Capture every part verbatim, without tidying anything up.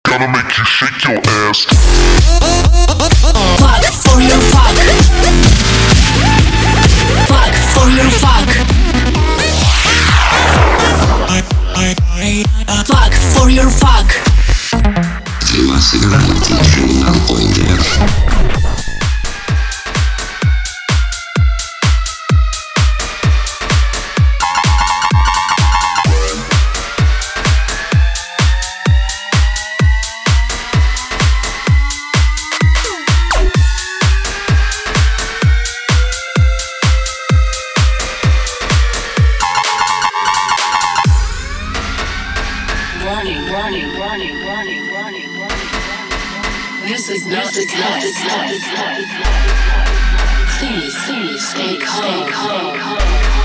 Gonna make you shake your ass. Fuck for your fuck. Fuck for your fuck. Fuck for your fuck. Prima sicuramente Criminal Pointer. This is not the test. Please, please stay calm.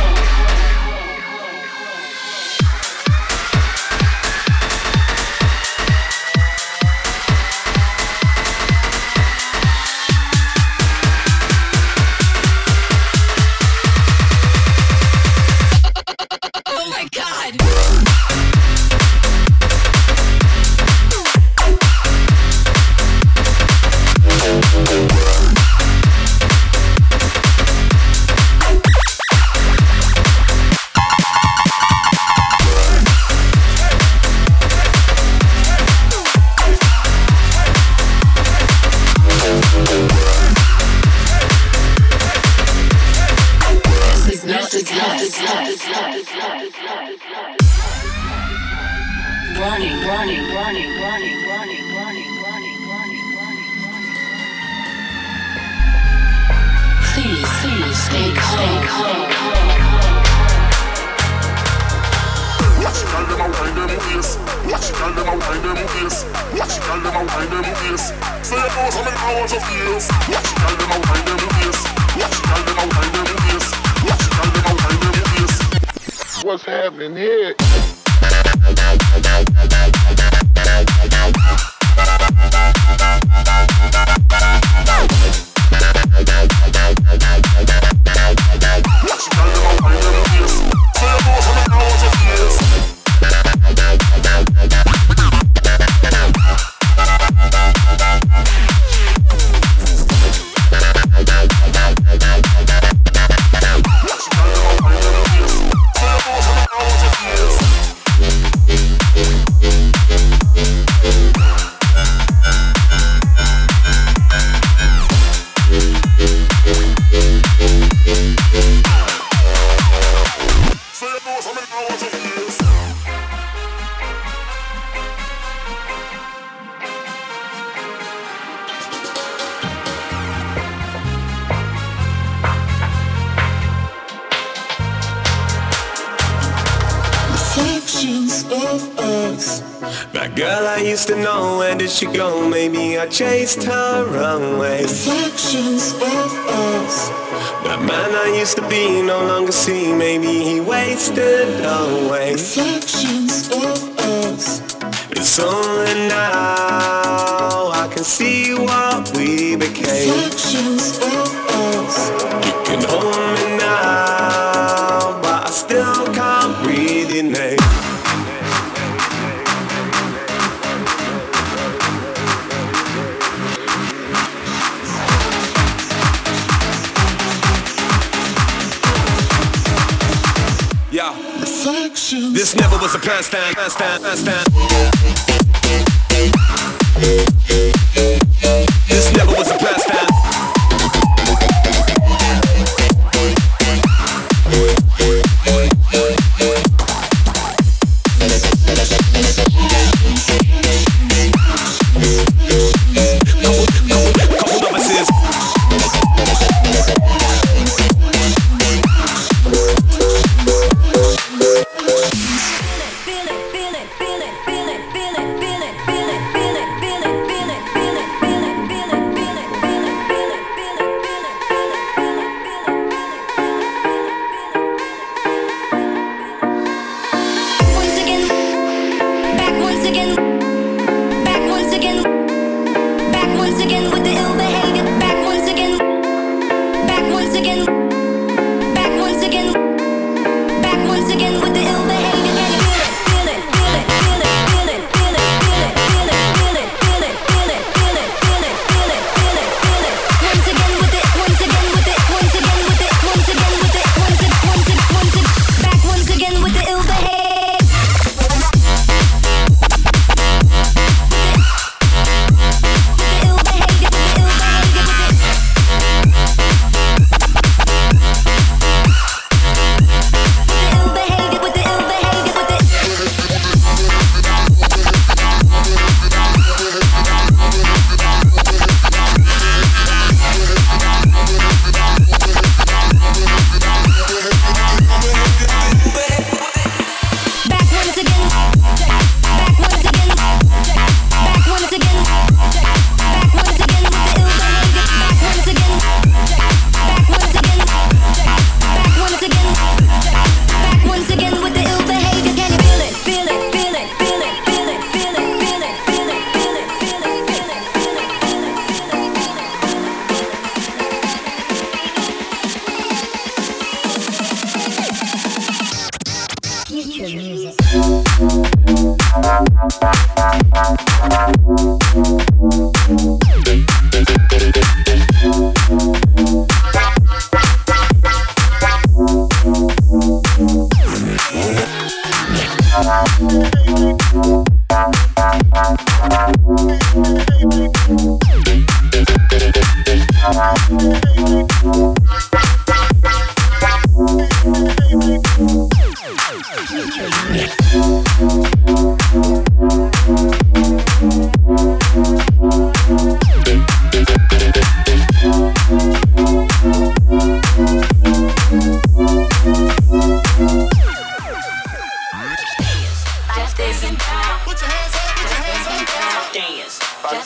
Oh my God! Running, running, running, running, running, running, running, running, running. Please, please stay calm. Watch it, call them out, find them ways. Watch it, call them out, find them ways. Watch it, call them out, find them ways. Say it for so many hours of years. Watch it, call them out, find them ways. Watch it, call them out, find them ways. Watch it, call them out, find them ways. What's happening here? That girl I used to know, where did she go? Maybe I chased her away. Reflections of us. That man I used to be no longer see. Maybe he wasted away. Reflections of us. It's only now I can see what we became. Reflections of us. You can hold me now, but I still can't breathe your name. Yeah. Reflections. This never was a plan stand, plan stand, plan stand. This never was a plan stand. Feel it, feel it, feel it, feel it, feel it.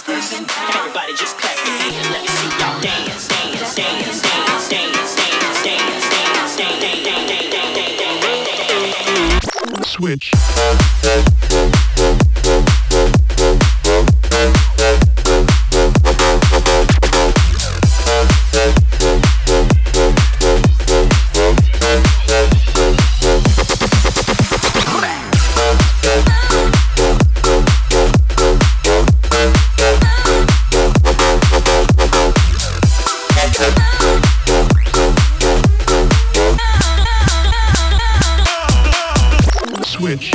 person down. Everybody just clap your hands. Let me see y'all dance, dance, dance, dance, dance, dance, dance, dance, dance, dance, dance, dance, dance. Switch. Switch.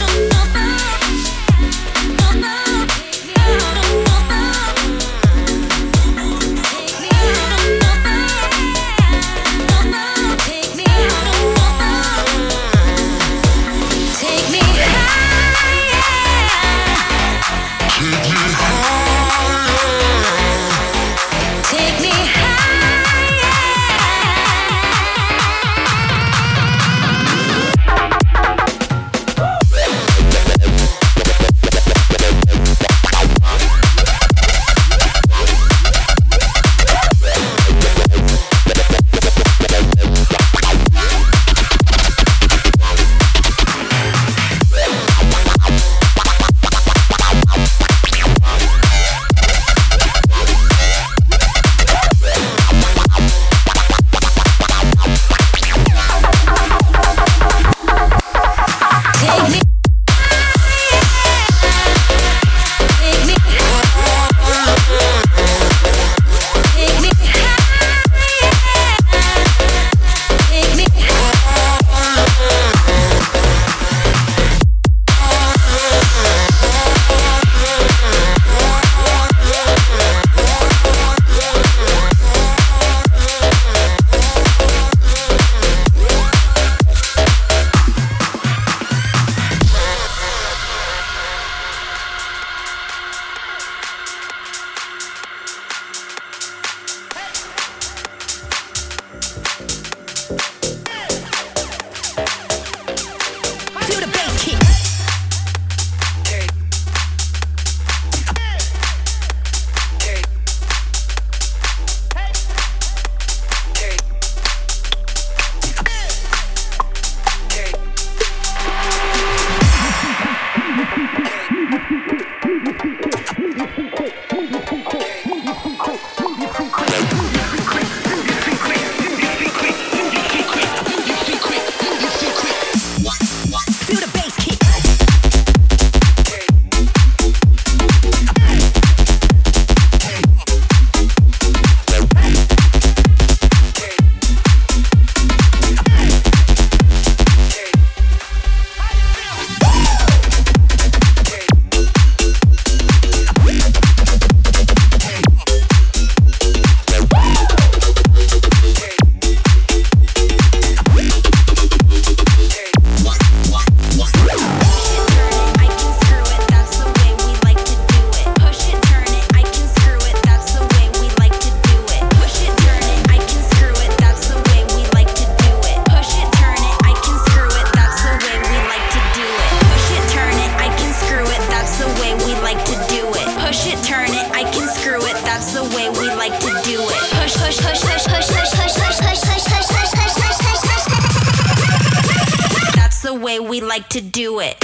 way we like to do it.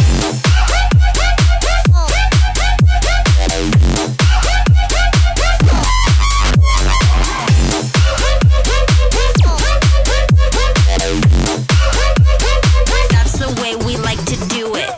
That's the way we like to do it.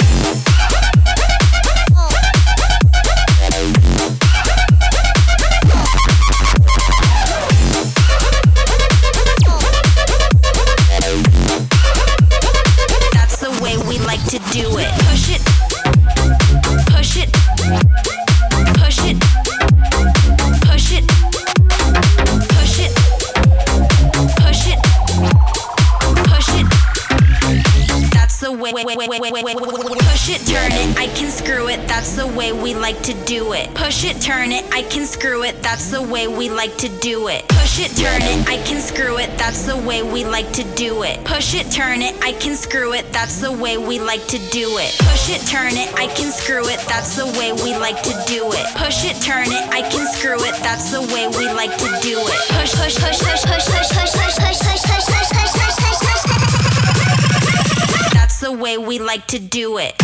That's the way we like to do it. Push it, push it, push it, push it, push it, push it, push it. That's the way, way, way, way, way, way, way, push it, turn it. I I can screw it, that's the way we like to do it. Push it, turn it, I can screw it, that's the way we like to do it. Push it, turn it, I can screw it, that's the way we like to do it. Push it, turn it, I can screw it, that's the way we like to do it. Push it, turn it, I can screw it, that's the way we like to do it. Push it, turn it, I can screw it, that's the way we like to do it. Push, push, push, push, push, push, push, push, push, push, push, push, push, push, push. That's the way we like to do it.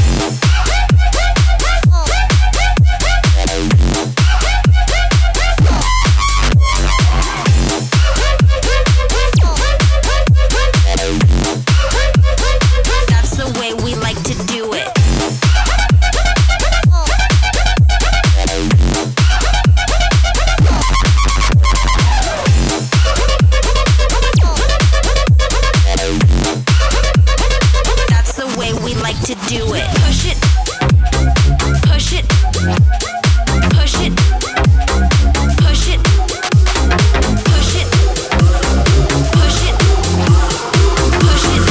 That's the way we like to do it. That's the way we like to do it. Push it, push it, push it, push it, push it, push it, push it.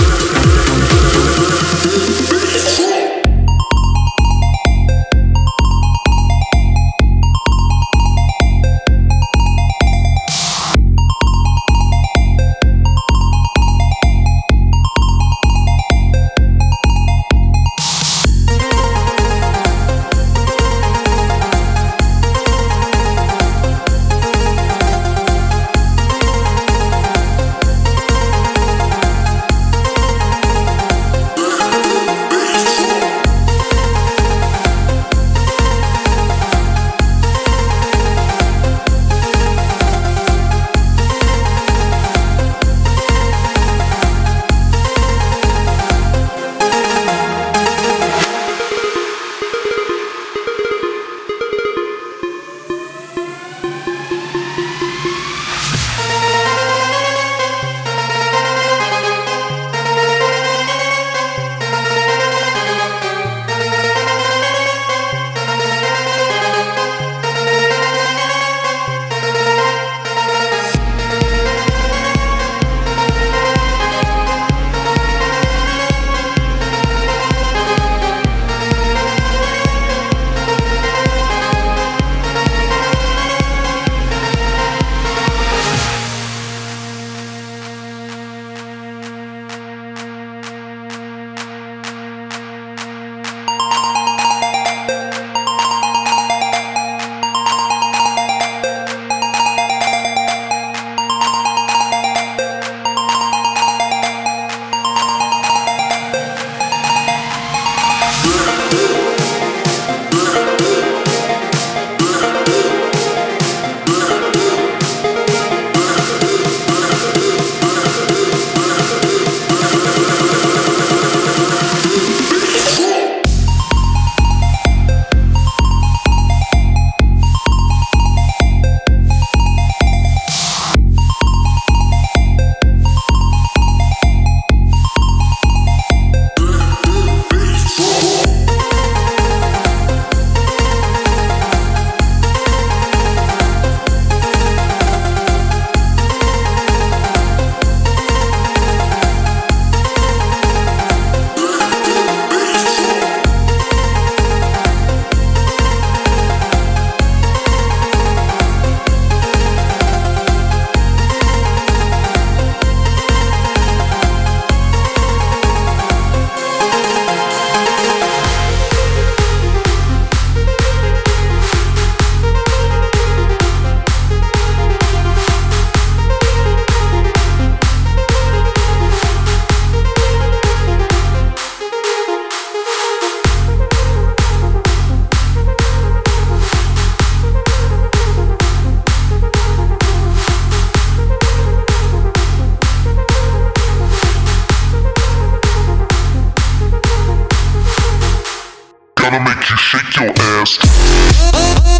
Gonna make you shake your ass.